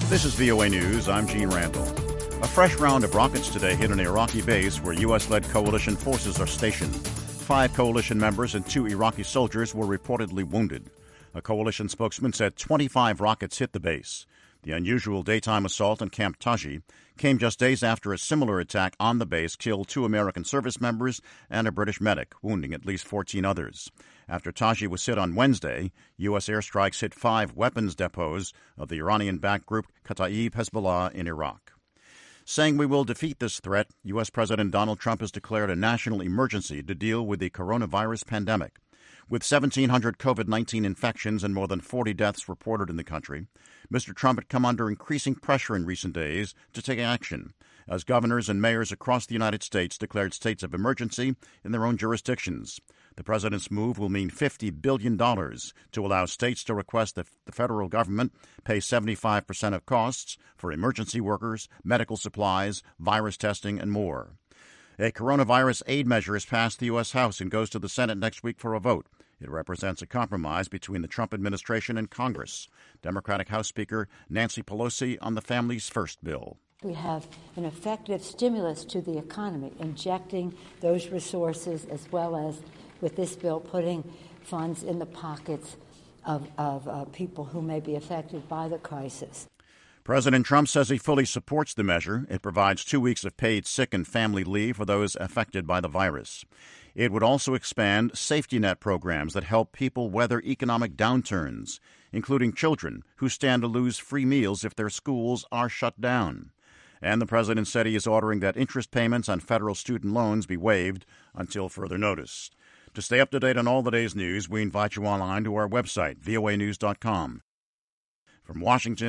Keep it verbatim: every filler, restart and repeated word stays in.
This is V O A News. I'm Gene Randall. A fresh round of rockets today hit an Iraqi base where U S-led coalition forces are stationed. Five coalition members and two Iraqi soldiers were reportedly wounded. A coalition spokesman said twenty-five rockets hit the base. The unusual daytime assault on Camp Taji came just days after a similar attack on the base killed two American service members and a British medic, wounding at least fourteen others. After Taji was hit on Wednesday, U S airstrikes hit five weapons depots of the Iranian-backed group Kataib Hezbollah in Iraq. Saying we will defeat this threat, U S President Donald Trump has declared a national emergency to deal with the coronavirus pandemic. With seventeen hundred COVID nineteen infections and more than forty deaths reported in the country, Mister Trump had come under increasing pressure in recent days to take action, as governors and mayors across the United States declared states of emergency in their own jurisdictions. The president's move will mean fifty billion dollars to allow states to request that the federal government pay seventy-five percent of costs for emergency workers, medical supplies, virus testing, and more. A coronavirus aid measure has passed the U S House and goes to the Senate next week for a vote. It represents a compromise between the Trump administration and Congress. Democratic House Speaker Nancy Pelosi on the Families First bill. We have an effective stimulus to the economy, injecting those resources, as well as, with this bill, putting funds in the pockets of, of uh, people who may be affected by the crisis. President Trump says he fully supports the measure. It provides two weeks of paid sick and family leave for those affected by the virus. It would also expand safety net programs that help people weather economic downturns, including children who stand to lose free meals if their schools are shut down. And the president said he is ordering that interest payments on federal student loans be waived until further notice. To stay up to date on all the day's news, we invite you online to our website, V O A news dot com. From Washington,